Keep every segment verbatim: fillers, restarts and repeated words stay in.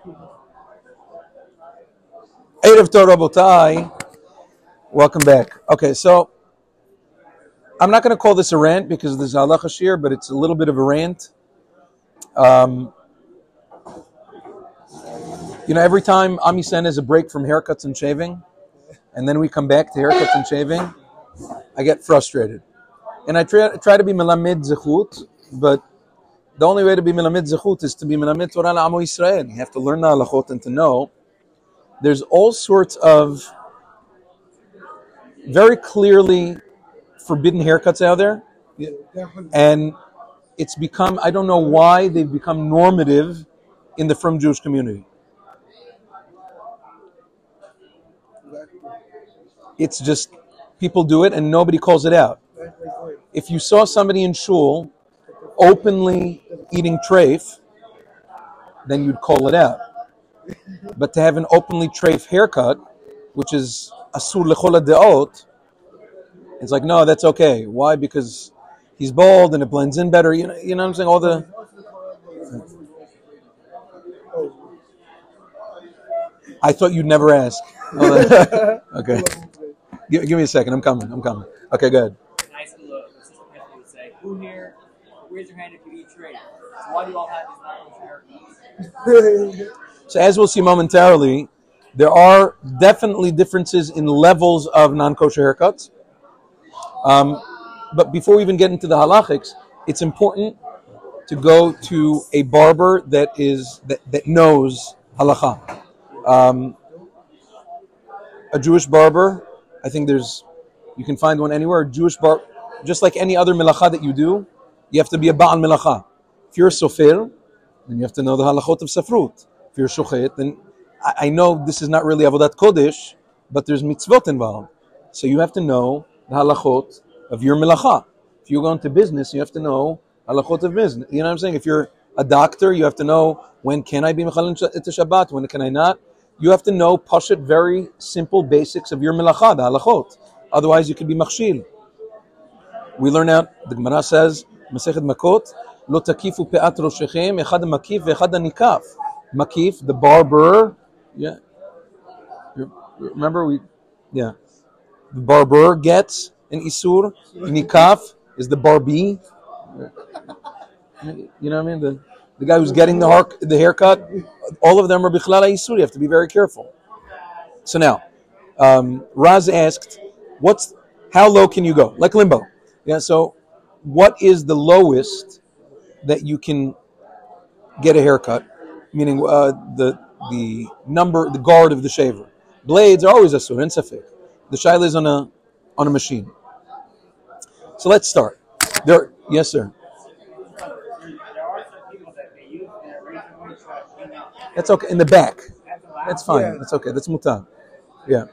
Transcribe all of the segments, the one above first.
Erev Tov Rabotai, welcome back. Okay, so I'm not going to call this a rant because there's halacha shir, but it's a little bit of a rant. Um, you know, every time Ami Sen has a break from haircuts and shaving, and then we come back to haircuts and shaving, I get frustrated. And I try, try to be melamed zechut, but the only way to be melamed zechut is to be melamed Torah la'amo Yisrael. You have to learn the halachot and to know. There's all sorts of very clearly forbidden haircuts out there. Yeah, and it's become, I don't know why, they've become normative in the frum Jewish community. It's just, people do it and nobody calls it out. If you saw somebody in shul openly eating treif, then you'd call it out. But to have an openly treif haircut, which is asur lechol ha'deot, it's like, no, that's okay. Why? Because he's bald and it blends in better. You know, you know what I'm saying? All the... I thought you'd never ask. Okay. Give, give me a second. I'm coming. I'm coming. Okay, good. Nice look. Assistant principal would say, who here, raise your hand if you eat treif. So why do you all have these non-kosher haircuts? So as we'll see momentarily, there are definitely differences in levels of non-kosher haircuts. Um, but before we even get into the halachics, it's important to go to a barber that is that, that knows halacha. Um, a Jewish barber, I think there's, you can find one anywhere. A Jewish barber, just like any other melacha that you do, you have to be a ba'al melacha. If you're a sofer, then you have to know the halachot of safrut. If you're a shochet, then I, I know this is not really avodat kodesh, but there's mitzvot involved. So you have to know the halachot of your melacha. If you go into business, you have to know halachot of business. You know what I'm saying? If you're a doctor, you have to know when can I be mechalel et Shabbat, when can I not. You have to know pashut, very simple basics of your melacha, the halachot. Otherwise, you could be machshil. We learn out, the Gemara says, Masechet Makot, lo takifu pe'at roshechem, echad makif ve'echad nikaf. Makif, the barber, yeah. Remember we, yeah. The barber gets an isur. Nikaf is the barbi. You know what I mean? The the guy who's getting the har- the haircut. All of them are bichlal isur. You have to be very careful. So now, um, Raz asked, "What's how low can you go? Like limbo? Yeah. So, what is the lowest that you can get a haircut? Meaning uh, the the number, the guard of the shaver. Blades are always asur and safek. The shaila is on a on a machine. So let's start. There, yes, sir. That's okay. In the back. That's fine. That's okay. That's mutar. Yeah.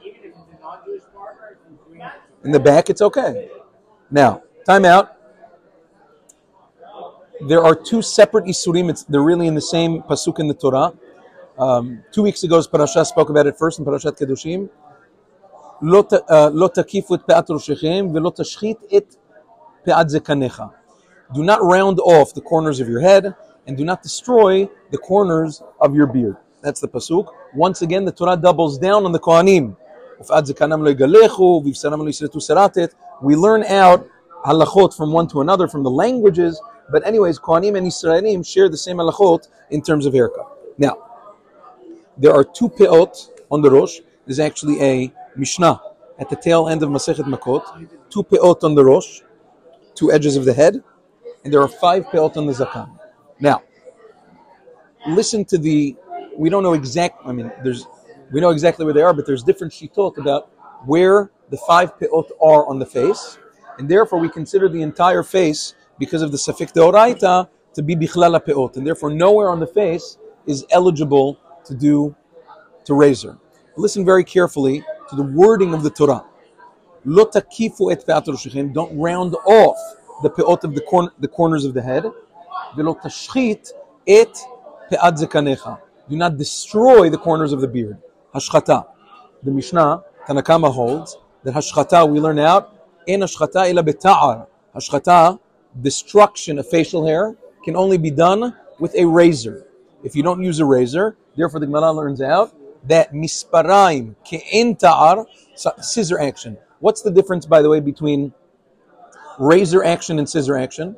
In the back, it's okay. Now, time out. There are two separate isurim. It's, they're really in the same pasuk in the Torah. Um, two weeks ago's parasha spoke about it first in Parashat Kedushim. לא תקיפו את פאת ראשכם ולא תשחית את פאת זקניך. Do not round off the corners of your head and do not destroy the corners of your beard. That's the pasuk. Once again, the Torah doubles down on the Kohanim. We learn out halachot from one to another from the languages, but anyways, Kohanim and Yisraelim share the same halachot in terms of haircut. Now, there are two peot on the rosh. There's actually a Mishnah at the tail end of Masechet Makot, two peot on the rosh, two edges of the head, and there are five peot on the zakan. Now, listen to the, we don't know exact, I mean, there's, we know exactly where they are, but there's different shitot about where the five peot are on the face, and therefore we consider the entire face, because of the safek deoraita, to be bichlal peot, and therefore nowhere on the face is eligible to do, to razor. Listen very carefully to the wording of the Torah. Lo takifu et pe'at roshechem. Don't round off the pe'ot of the, cor- the corners of the head. Velo tashchit et pe'at zekanecha. Do not destroy the corners of the beard. Hashchata. The Mishnah, Tanakama holds, that hashchata, we learn out, en hashchata ila beta'ar. Hashchata, destruction of facial hair, can only be done with a razor. If you don't use a razor, Therefore, the Gemara learns out that misparaim ke'en ta'ar, scissor action. What's the difference, by the way, between razor action and scissor action?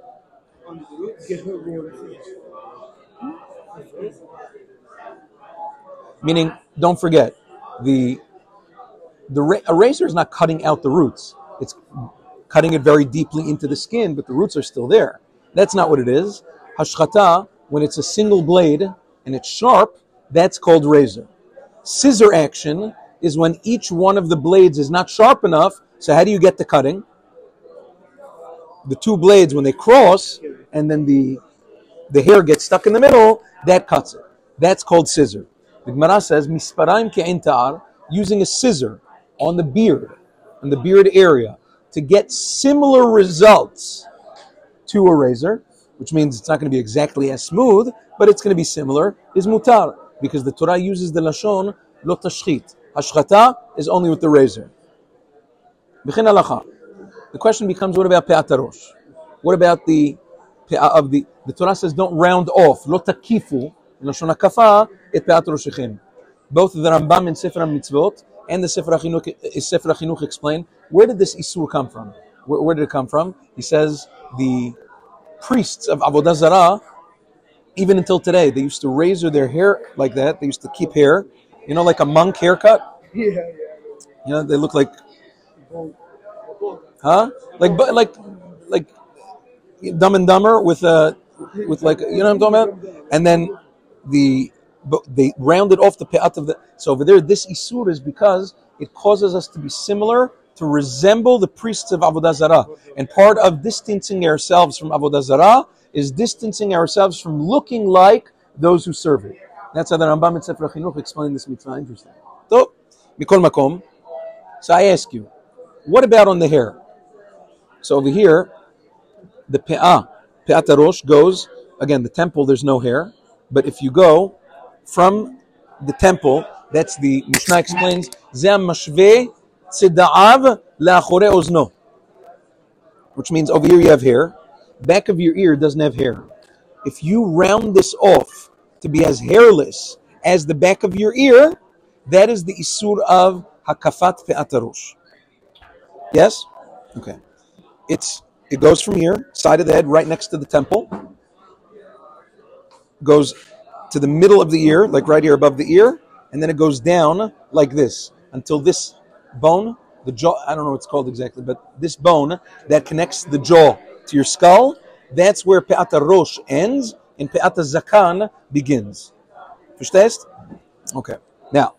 Meaning, don't forget, the the ra- a razor is not cutting out the roots. It's cutting it very deeply into the skin, but the roots are still there. That's not what it is. Hashchata, when it's a single blade and it's sharp, that's called razor. Scissor action is when each one of the blades is not sharp enough. So how do you get the cutting? The two blades, when they cross, and then the the hair gets stuck in the middle, that cuts it. That's called scissor. The Gemara says, misparaim ke'en ta'ar, using a scissor on the beard, on the beard area, to get similar results to a razor, which means it's not going to be exactly as smooth, but it's going to be similar, is mutar, because the Torah uses the lashon lo tashchit. Hashchata is only with the razor. B'chen halacha. The question becomes, what about pe'at harosh? What about the pe'ah of the, the Torah says don't round off, lo takifu, lashon hakafa, et pe'at haroshichem. Both the Rambam in Sefer HaMitzvot and the Sefer HaChinuch, Sefer HaChinuch explain, where did this isur come from? Where, where did it come from? He says the priests of Avodah Zarah, even until today, they used to razor their hair like that. They used to keep hair, you know, like a monk haircut. Yeah, yeah. You know, they look like, huh? Like, but like, like Dumb and Dumber with a, with like, you know what I'm talking about? And then the, but they rounded off the pe'at of the. So over there, this isur is because it causes us to be similar, to resemble the priests of Avodah Zarah. And part of distancing ourselves from Avodah Zarah is distancing ourselves from looking like those who serve it. That's how the Rambam in Sefer HaChinuch explained this mitzvah. Interesting. So, mikol makom. So I ask you, what about on the hair? So over here, the pe'ah, pe'at harosh goes, again, the temple, there's no hair. But if you go from the temple, that's the, Mishnah explains, Zeh mashveh tzeda'av la'achorei ozno. Which means over here you have hair. Back of your ear doesn't have hair. If you round this off to be as hairless as the back of your ear, that is the isur of hakafat pe'at harosh. Yes? Okay. It's it goes from here, side of the head, right next to the temple. Goes to the middle of the ear, like right here above the ear, and then it goes down like this until this bone, the jaw, I don't know what it's called exactly, but this bone that connects the jaw to your skull, that's where pe'at harosh ends and pe'at zakan begins. Verstehst? Okay. Now,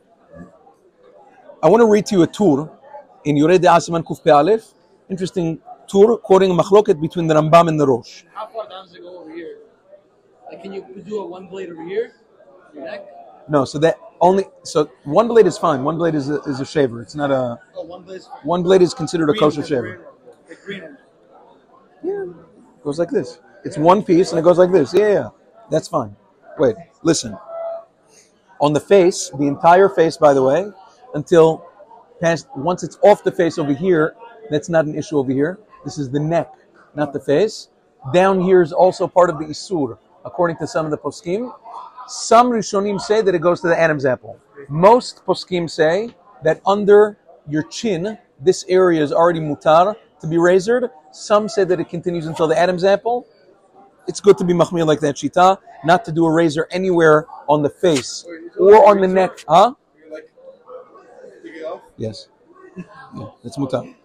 I want to read to you a tur in Yoreh De'ah Siman Kuf Pe'alef. Interesting tur quoting a machloket between the Rambam and the Rosh. How far down does it go over here? Like, can you do a one blade over here? Your neck? No, so that only so one blade is fine. One blade is a, is a shaver. It's not a Oh, one blade. one blade is considered a kosher Green, shaver. green, the green one. Yeah, it goes like this. It's one piece and it goes like this. Yeah, yeah, that's fine. Wait, listen. On the face, the entire face, by the way, until past once it's off the face over here, that's not an issue over here. This is the neck, not the face. Down here is also part of the isur, according to some of the poskim. Some Rishonim say that it goes to the Adam's apple. Most poskim say that under your chin, this area is already mutar to be razored. Some say that it continues until the Adam's apple. It's good to be machmir like that shita, not to do a razor anywhere on the face or on the neck. Huh? You like take it off? Yes. Yeah, it's mutar.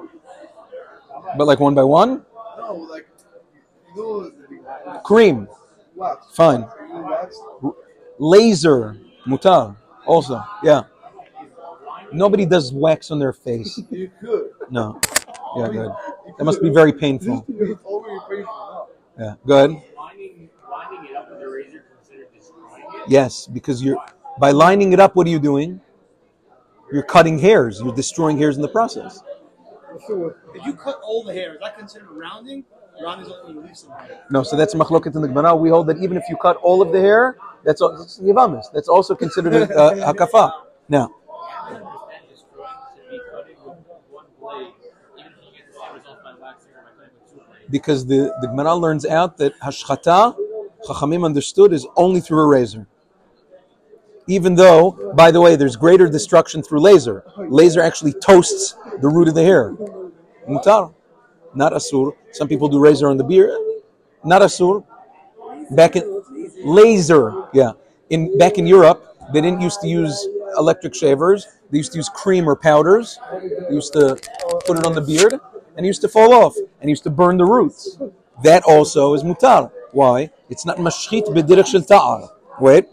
But like one by one? No, like you know, Cream. wax. Fine. You know, wax. Laser. Mutar. Also. Yeah. Nobody does wax on their face. You could. No. Yeah, good. That must be very painful. It's over your face now. Yeah, good. Lining, lining it up with a razor considered destroying it? Yes, because you're by lining it up, what are you doing? You're cutting hairs. You're destroying hairs in the process. If you cut all the hair, is that considered rounding? Rounding is only when you leave some hair. No, so that's machloket in the Gemara. We hold that even if you cut all of the hair, that's al- that's yivamis. That's also considered a uh, hakafa. Now, I don't understand destroying to be cutting with one blade, even if you get the same result by waxing or by cutting with two blades. because the, the Gemara learns out that hashchata, Chachamim understood, is only through a razor. Even though, by the way, there's greater destruction through laser. Laser actually toasts the root of the hair. Mutar, not asur. Some people do razor on the beard. Not asur. Back in laser, yeah. In back in Europe, they didn't used to use electric shavers. They used to use cream or powders. They used to put it on the beard, and it used to fall off, and used to burn the roots. That also is mutar. Why? It's not mashchit b'direch shel ta'ar. Wait.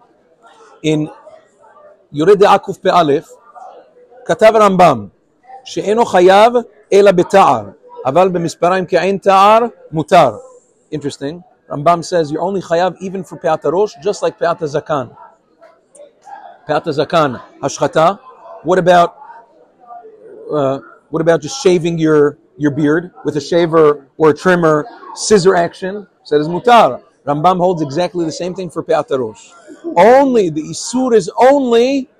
In Yored Akuf Pe'alef, כתב הרמב"ם שאינו חייב אלא בתער, אבל במספריים כעין תער מותר. Interesting. Rambam says you're only chayav even for pe'at harosh, just like pe'at zakan. Pe'at zakan, hashchata. What about uh, what about just shaving your your beard with a shaver or a trimmer, scissor action? Said is mutar. Rambam holds exactly the same thing for pe'at harosh. Only the isur is only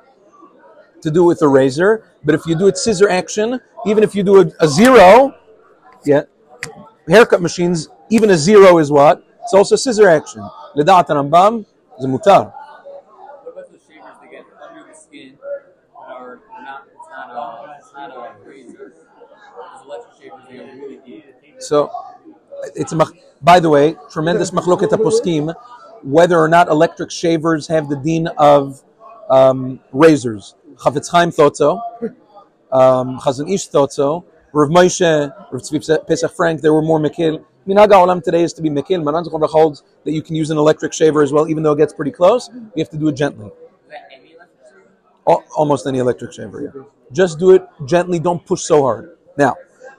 to do with a razor, but if you do it scissor action, even if you do a, a zero, yeah, haircut machines. Even a zero is what? It's also scissor action. L'da'at Rambam is a mutar. What about those shavers that get under the skin that are not, it's not a, it's not a razor. Those electric shavers, they are really deep. So, it's a, by the way, tremendous machloket poskim, whether or not electric shavers have the deen of um, razors. Chafetz Chaim thought so. Um, Chazon Ish thought so. Rav Moshe, Rav Tzvi Pesach Frank, they were more mekil. Minhag ha'olam today is to be mekil. Maran Zechon holds that you can use an electric shaver as well, even though it gets pretty close. You have to do it gently. Is that any electric shaver? Al- almost any electric shaver, yeah. Just do it gently, don't push so hard. Now,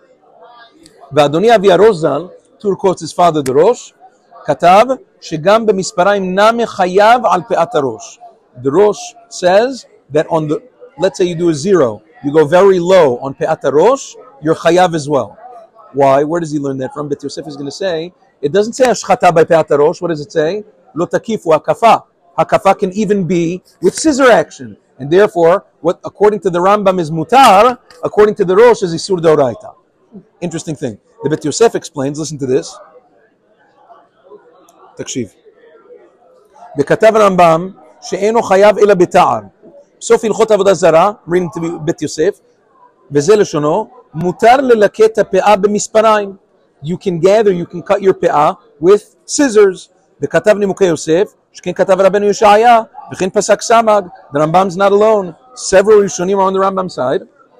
V'adoni Avi Arosh Zal, Tur quotes his father, the Rosh, Katav, Shegam b'misparayim name chayav al pe'at harosh. The Rosh says that on the, let's say you do a zero, you go very low on pe'at harosh, you're chayav as well. Why? Where does he learn that from? Bet Yosef is going to say, it doesn't say ashchata by pe'at harosh. What does it say? Lo takifu hakafa. Hakafa can even be with scissor action. And therefore, what according to the Rambam is mutar, according to the Rosh is isur d'oraita. Interesting thing. The Bet Yosef explains, listen to this. תקשיב. בכתב הרמב"ם שאינו חייב אלא בתער. בסוף הלכות עבודה זרה, reading to בית יוסף, וזה לשונו, מותר ללקט הפאה במספריים. You can gather, you can cut your פאה with scissors. בכתב נימוקי יוסף, שכן כתב רבנו ישעיה, וכן פסק סמג. The Rambam's not alone. Several ראשונים are on the Rambam side.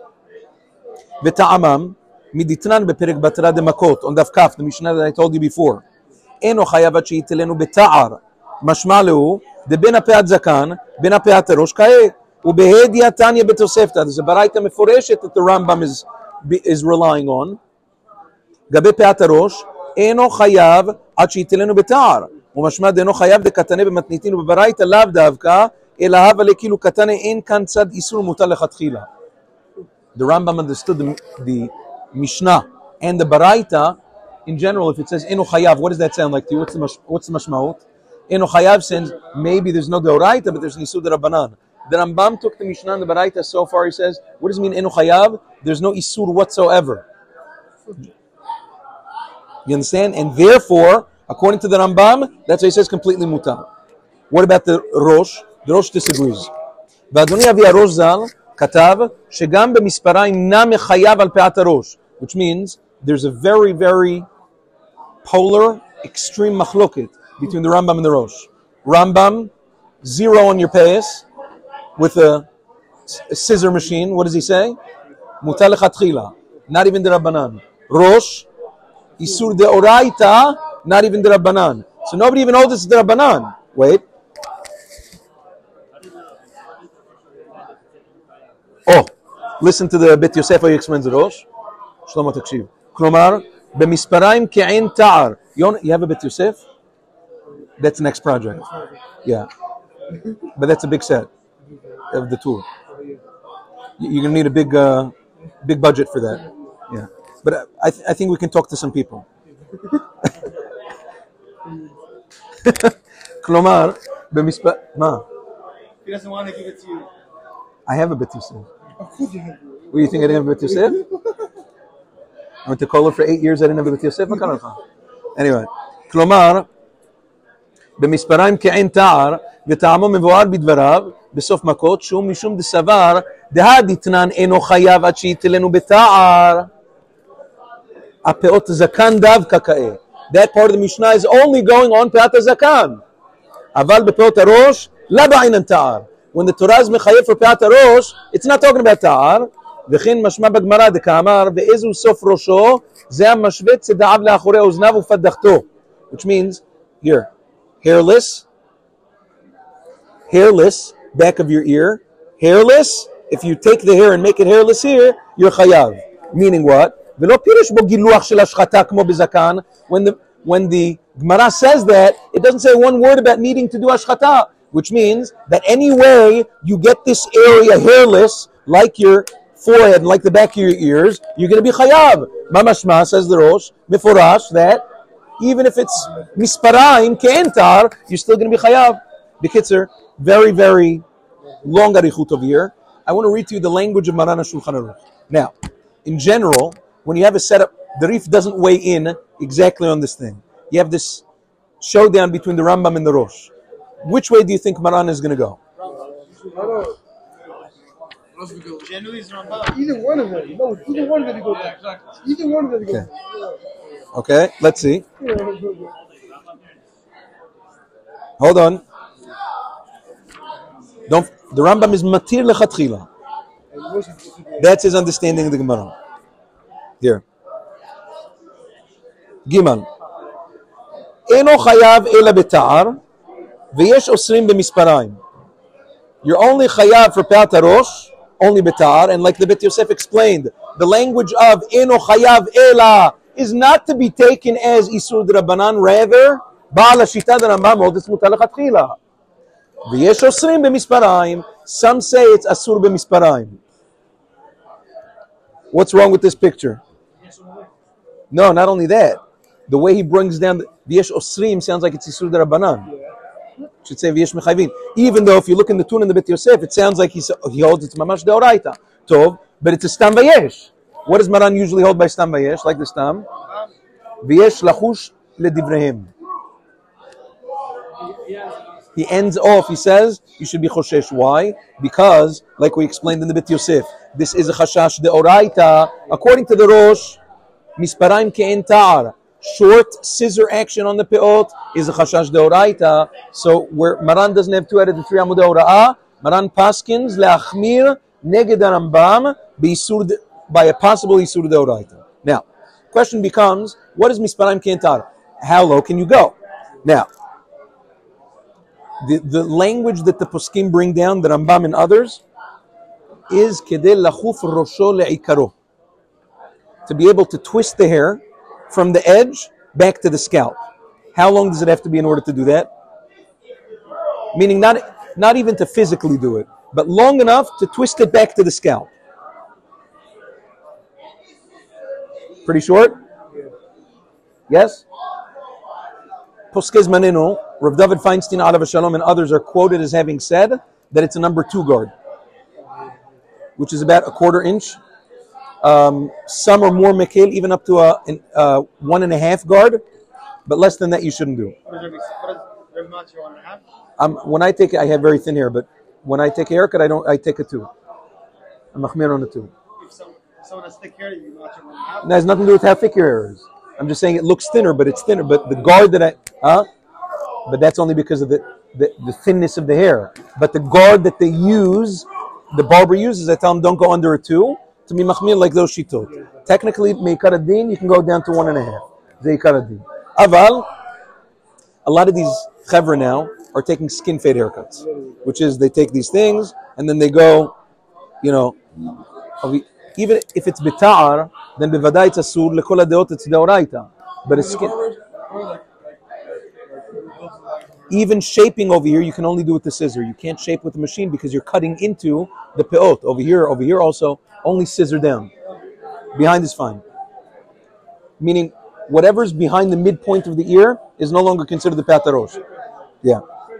וטעמם, מדתנן בפרק בתרא דמכות, on דף כף, the Mishnah that I told you before. אינו חייב עד שיתלנו בתער, משמע לו, דבין הפאת זקן, בין הפאת הראש כעת, ובהדיא תניא בתוספתא, there's a ברייתא מפורשת that the Rambam is, is relying on, גבי פאת הראש, אינו חייב עד שיתלנו בתער, ומשמע דאינו חייב דקטנה במתניתין ובברייתא לאו דווקא, אלא הווה לכאילו קטנה אין כאן צד איסור מוטל לכתחילה. The Rambam understood the, the Mishnah and the Baraita. In general, if it says Eno Chayav, what does that sound like to you? What's the mash, what's the mashmaut? Eno Chayav says maybe there's no Deoraita, but there's Isur Rabbanan. The Rambam took the Mishnah and the Baraita so far. He says, what does it mean Eno Chayav? There's no Isur whatsoever. You understand? And therefore, according to the Rambam, that's why he says completely mutar. What about the Rosh? The Rosh disagrees. V'adoni Avi Arosh Zal katav shegam b'misparayim na mechayav al pe'at harosh, which means there's a very, very polar, extreme machloket between the Rambam and the Rosh. Rambam, zero on your payas with a, a scissor machine. What does he say? Mutar lechatchila, not even the Rabbanan. Rosh, isur deoraita, not even the Rabbanan. So nobody even holds this the Rabbanan. Wait. Oh, listen to the Bet Yosef how he explains the Rosh. Shlomo תקשיב. כלומר, במספריים כעין תער. You have a Bet Yosef? That's next project. Yeah. But that's a big set of the tour. You're going to need a big uh, big budget for that. Yeah. But I, th- I think we can talk to some people. כלומר, במספר... מה? He doesn't want to give it to you. I have a Bet Yosef. What do you think I didn't have a Bet Yosef? I went to Kola for eight years, I didn't have a Bet Yosef. Anyway, כלומר, במספריים כעין תער, וטעמו מבואר בדבריו, בסוף מכות, שהוא משום דסבר, דהדיתנן אינו חייב עד שיתלנו בתער. הפאות זקן דווקא כאה. That part of the Mishnah is only going on פאות הזקן. אבל בפאות הראש, לא בעינן תער. When the Torah is מחייב for פאות הראש, it's not talking about תער. וכן משמע בגמרא דקאמר, ואיזו סוף ראשו, זה המשווה צדעיו לאחורי אוזניו ופדחתו. Which means, here, hairless, hairless, back of your ear, hairless, if you take the hair and make it hairless here, you're chayav. Meaning what? ולא פירש בו גילוח של השחתה כמו בזקן. When the, when the Gemara says that, it doesn't say one word about needing to do ashchata, which means that any way you get this area hairless, like your forehead and like the back of your ears, you're going to be chayav. Mamashma, says the Rosh, Meforash, that even if it's misparayim, ke'entar, you're still going to be chayav. B'kitzer, very, very long arichut over here. I want to read to you the language of Maran HaShulchan Aruch. Now, in general, when you have a setup, the Rif doesn't weigh in exactly on this thing. You have this showdown between the Rambam and the Rosh. Which way do you think Maran is going to go? Generally, it's Rambam. Either one of them. No, either one of them go back. Either one of them go Okay. back. Okay, let's see. Yeah. Hold on. Don't. The Rambam is matir lechatchila. That's his understanding of the Gemara. Here. Gimal. Eno chayav ela beta'ar, v'yesh osrim b'misparayim. You're only chayav for pe'at harosh, only beta'ar, and like the Bet Yosef explained, the language of eno chayav ela is not to be taken as isur d'Rabbanan, rather, ba'al hashita d'Rambam holds it's mutar lechatchila. V'yesh osrim b'misparayim. Some say it's asur b'misparayim. What's wrong with this picture? No, not only that. The way he brings down the V'yesh Osrim sounds like it's Yisur D'Rabbanan. Should say V'yesh Mechayvin. Even though if you look in the tune in the Bet Yosef, it sounds like he, he holds it's Mamash Deoraita. Tov, but it's a Stam V'yesh. What does Maran usually hold by Stam V'yesh, like the Stam? V'yesh Lachush Ledivrehem. He ends off, he says, you should be Choshesh. Why? Because, like we explained in the Bet Yosef, this is a Chashash Deoraita. According to the Rosh, Misparayim Ke'en Ta'ar. Short scissor action on the peot is a chashash deoraita. So where Maran doesn't have two out of the three amud hora'ah, Maran paskins leachmir neged Rambam by a possible isur deoraita. Now, question becomes, what is misparayim ke'entar? How low can you go? Now, the, the language that the poskim bring down, the Rambam and others, is kedei lachuf rosho le'ikaro, to be able to twist the hair from the edge back to the scalp. How long does it have to be in order to do that? Meaning not, not even to physically do it, but long enough to twist it back to the scalp. Pretty short? Yes? Poskez Manenu, Rav David Feinstein, Alav Shalom, and others are quoted as having said that it's a number two guard, which is about a quarter inch. Um, some are more mekil, even up to a, an, uh, one and a half guard, but less than that you shouldn't do. What is your one and a half? Um, when I take it, I have very thin hair, but when I take a haircut, I don't. I take a two. I'm machmir on a two. If someone, someone has thick hair, you match your one and a half. It has nothing to do with how thick your hair is. I'm just saying it looks thinner, but it's thinner. But the guard that I, huh? But that's only because of the, the, the thinness of the hair. But the guard that they use, the barber uses, I tell them don't go under a two. To be machmir like those shitot. Technically, meikar adin, you can go down to one and a half. Zeikar adin. Aval, a lot of these chevra now are taking skin fade haircuts, which is they take these things and then they go, you know, even if it's bita'ar, then bevadai it's asur, lekol hadeot it's deoraita. But a skin, even shaping over here, you can only do with the scissor. You can't shape with the machine because you're cutting into the peot. Over here, over here also, only scissor down. Behind is fine. Meaning, whatever's behind the midpoint of the ear is no longer considered the pe'at harosh. Yeah.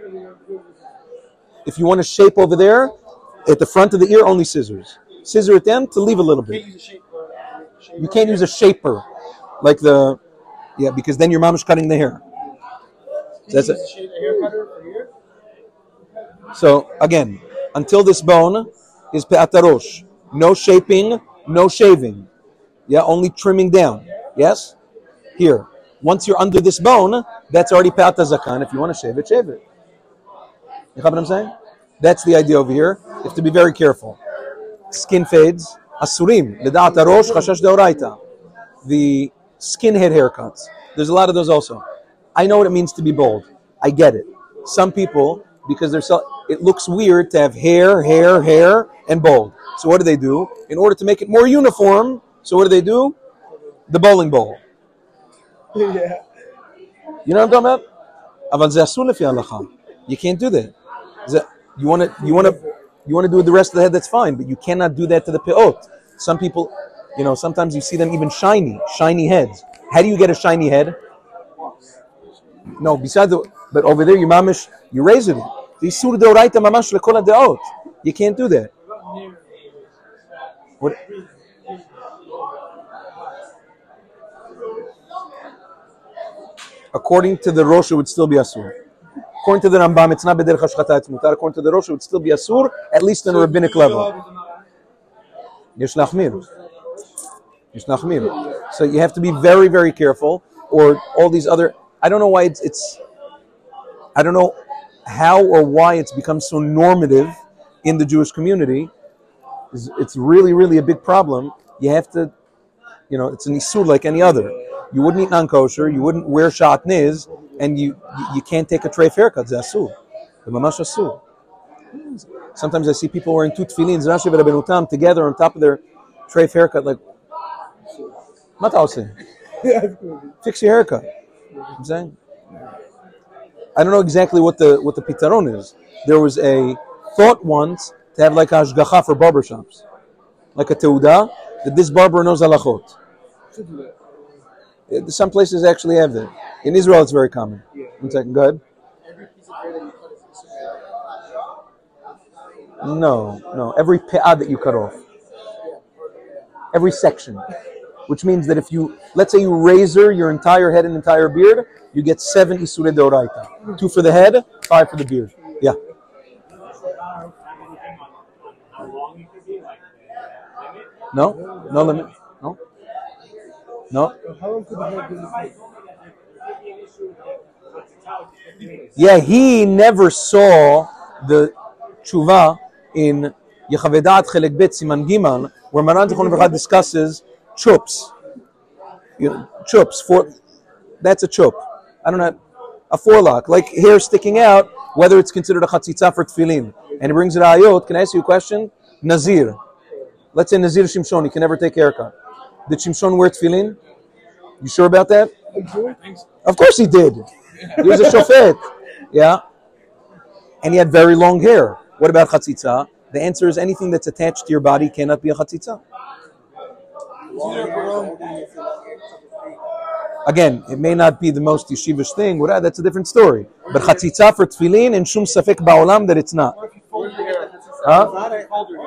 If you want to shape over there, at the front of the ear, only scissors. Scissor at the end to leave a little bit. You can't use a shaper, like the, yeah, because then your mom is cutting the hair. So that's Can it. you shave a hair cutter for here? So again, until this bone is pe'at harosh. No shaping, no shaving. Yeah, only trimming down. Yes? Here. Once you're under this bone, that's already pe'at hazakan. If you want to shave it, shave it. You know what I'm saying? That's the idea over here. You have to be very careful. Skin fades. Asurim. L'da'at harosh, chashash deoraita. The skinhead haircuts. There's a lot of those also. I know what it means to be bald. I get it. Some people, because they're so, it looks weird to have hair, hair, hair, and bald. So what do they do? In order to make it more uniform, so what do they do? The bowling ball. Yeah. You know what I'm talking about? אבל זה אסור לפי ההלכה. You can't do that. זה- You want to, you want to, you want to do the rest of the head. That's fine, but you cannot do that to the peot. Some people, you know, sometimes you see them even shiny, shiny heads. How do you get a shiny head? No, besides the, but over there you mamish, you raise it. Isur deoraita mamash lekol hadeot. You can't do that. What? According to the Rosh, it would still be asur. According to the Rambam, it's not b'derech hashchata, it's mutar. According to the Rosh, it would still be asur, at least on a rabbinic level. Yesh lachmir. Yesh lachmir. So you have to be very, very careful, or all these other. I don't know why it's. it's I don't know how or why it's become so normative in the Jewish community. It's, it's really, really a big problem. You have to, you know, it's an isur like any other. You wouldn't eat non-kosher, you wouldn't wear shatnez, and you you can't take a treif haircut. It's asur. The mamash asur. Sometimes I see people wearing two tefillins, Rashi v'Rabbeinu together on top of their treif haircut. Like, what are you saying? Fix your haircut. You know what I'm saying? I don't know exactly what the what the pitaron is. There was a thought once to have like a hashgacha for barbershops, like a teuda, that this barber knows halachot. Some places actually have that. In Israel, it's very common. One second, go ahead. No, no. Every pe'ah that you cut off. Every section. Which means that if you, let's say you razor your entire head and entire beard, you get seven isurei deoraita. Two for the head, five for the beard. Yeah. No? No limit? No? No? How long could the hair be? Yeah, he never saw the tshuva in Yechavedat Chelek Bet Siman Gimal, where Maran Zichron Livracha discusses chups. You know, chups. For, that's a chup. I don't know, a forelock, like hair sticking out, whether it's considered a chatzitza for tefillin. And he brings it ayot. Can I ask you a question? Nazir. Let's say Nazir Shimshon, he can never take a haircut. Did Shimshon wear tefillin? You sure about that? Of course he did. He was a shofet. Yeah? And he had very long hair. What about chatzitza? The answer is anything that's attached to your body cannot be a chatzitza. Again, it may not be the most yeshivish thing, whatever, that's a different story. But chatzitza for tefillin, and shum safek ba'olam that it's not. Huh?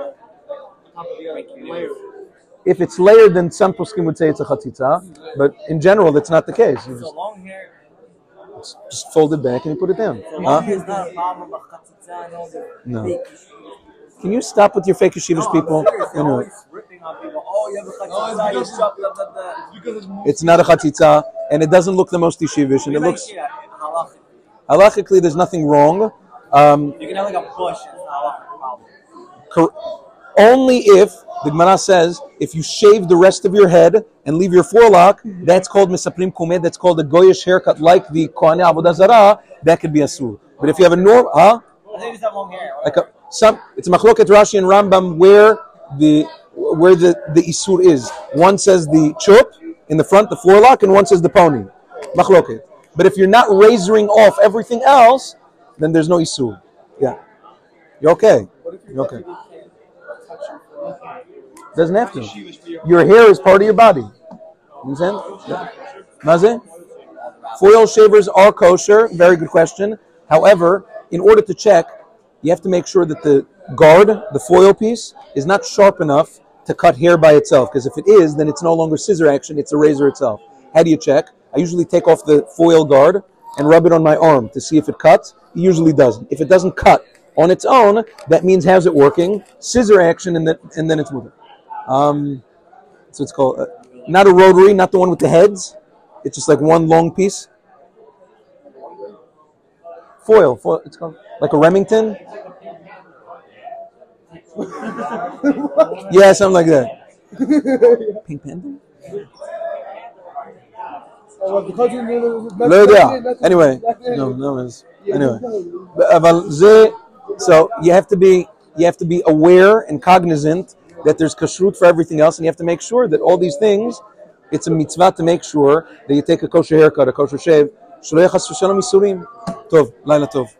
If it's layered, then some poskim would say it's a chatzitza, but in general, that's not the case. You just, long hair. just fold it back and you put it down. Huh? It's not a problem of chatzitza and all the No. fake. Can you stop with your fake yeshivish people? Anyway, Ripping on people. Oh, you have a chatzitza, you shop, blah, blah, blah. Because it's more. it's not a chatzitza, and it doesn't look the most yeshivish, and it looks halachically there's nothing wrong. Um, You can have like a bush, it's not a problem. cor- only if the Gemara says if you shave the rest of your head and leave your forelock, that's called misaprim kumed. That's called a goyish haircut, like the Kohanei Avodah Zarah. That could be asur. But if you have a norm, huh? I think it's have long hair. Like a, some, it's a machloket Rashi and Rambam where the where the, the isur is. One says the chup in the front, the forelock, and one says the pony. Machloket. But if you're not razoring off everything else, then there's no isur. Yeah, you're okay. You're okay. Doesn't have to. Your hair is part of your body. You understand? Yeah. Maze? Foil shavers are kosher. Very good question. However, in order to check, you have to make sure that the guard, the foil piece, is not sharp enough to cut hair by itself. Because if it is, then it's no longer scissor action, it's a razor itself. How do you check? I usually take off the foil guard and rub it on my arm to see if it cuts. It usually doesn't. If it doesn't cut on its own, that means how's it working? Scissor action, and then and then it's moving. Um, so it's called uh, not a rotary, not the one with the heads. It's just like one long piece. Foil, foil. It's called like a Remington. Yeah, something like that. Pink Panther. לא יודע. Anyway, no, no, it's, anyway. אבל זה, so you have to be, you have to be aware and cognizant that there's kashrut for everything else, and you have to make sure that all these things, it's a mitzvah to make sure that you take a kosher haircut, a kosher shave. שלא יהיה חס ושלום ייסורים. טוב, לילה טוב.